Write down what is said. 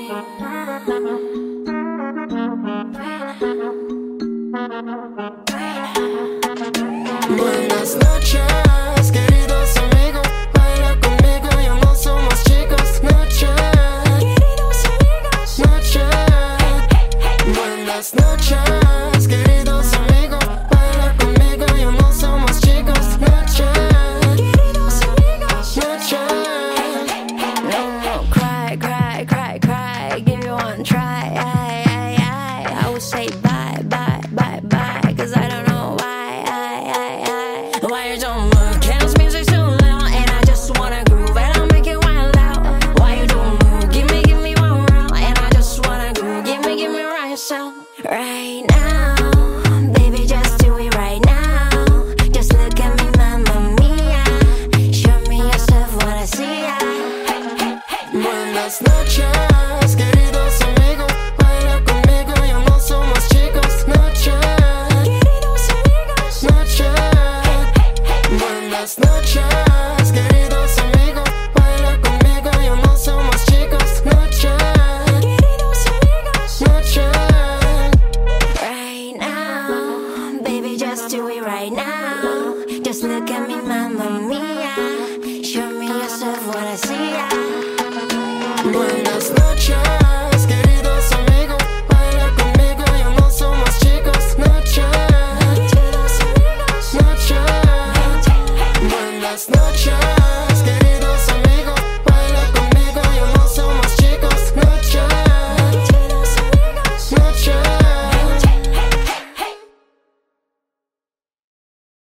Buenas noches, queridos amigos. Baila conmigo, ya no somos chicos. Noche, queridos amigos. Noche, buenas noches, queridos amigos. Baila conmigo, ya no somos chicos. Noche, queridos amigos. Noche. No, cry, cry, cry, cry. Give you one try. I would say bye, bye, bye, bye. Cause I don't know why. Why you don't move? Dance music too loud. And I just wanna groove. And I'll make it wild out. Why you don't move? Give me one round. And I just wanna groove. Give me right sound. Right now.